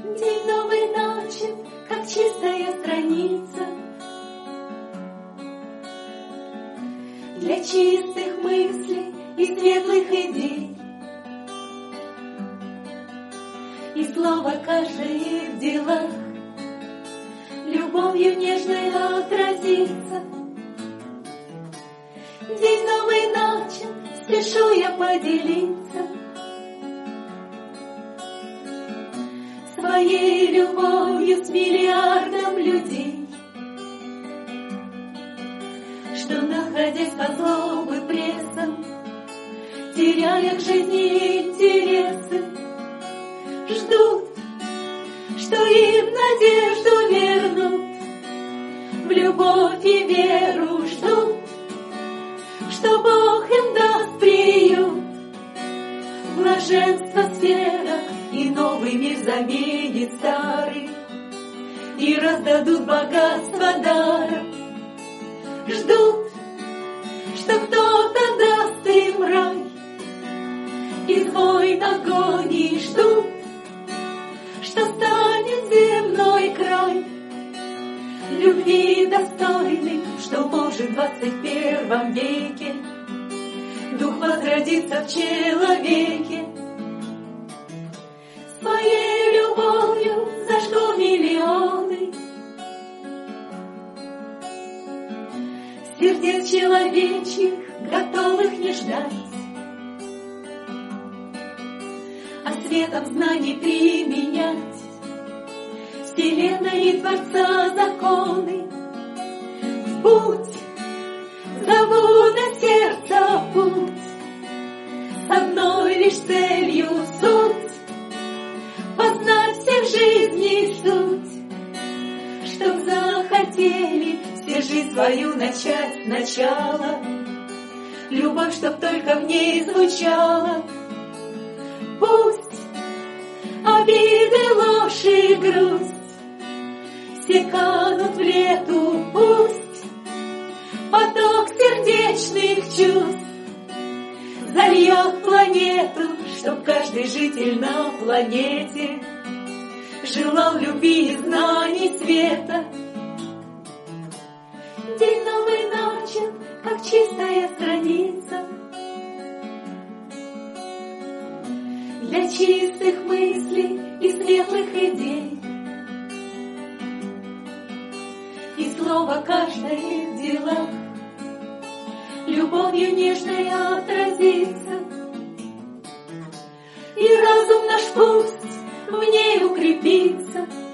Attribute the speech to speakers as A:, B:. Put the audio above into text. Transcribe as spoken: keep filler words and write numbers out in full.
A: День новый начат, как чистая страница. Для чистых мыслей и светлых идей. И слово каждое в делах любовью нежной отразится. День новый начат, спешу я поделиться своей любовью с миллиардом людей, что, находясь по злобы прессом, теряя к жизни интересы, ждут, что им надежду вернут, в любовь и веру ждут, что Бог им даст приют, блаженство сфера, и новый мир заменит старый, и раздадут богатство даром. Ждут, что кто-то даст им рай, из войн агонии ждут, что станет земной край любви достойный, что может в двадцать первом веке дух возродится в человеке. Своей любовью зажгу миллионы сердец человечьих, готовых не ждать, а светом знаний применять вселенной и Творца законы. В путь зову на сердце путь, с одной лишь целью суть — познать всех жизней суть, чтоб захотели все жизнь свою начать сначала, любовь, чтоб только в ней звучала. Пусть обиды, ложь и грусть все канут в лету, пусть поток сердечных чувств зальет планету, чтоб каждый житель на планете желал любви и знаний света. День новый начат, как чистая страница, для чистых мыслей и светлых идей. И слово каждое в делах любовью нежной отразится. И разум наш пусть в ней укрепится,